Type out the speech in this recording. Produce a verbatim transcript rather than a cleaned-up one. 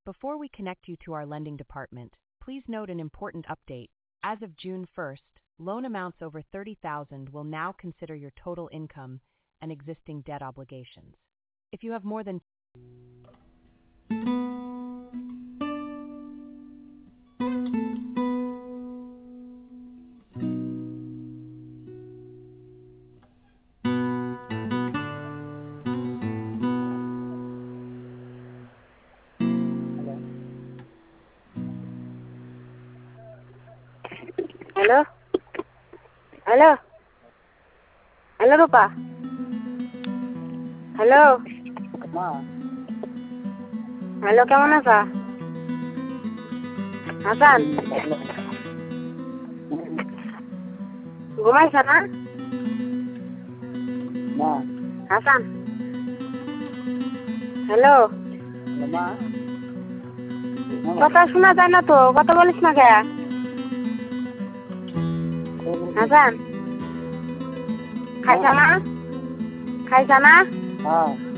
Before we connect you to our lending department, please note an important update. As of June first, loan amounts over thirty thousand will now consider your total income and existing debt obligations. If you have more than hello hello hello Rupa hello hello কেমন আছা হাসান ঘুমাইছ না Hasan hello কথা শোনা যায় না তো কথা বলিস না কে হাসান খাইছা না খাইছা না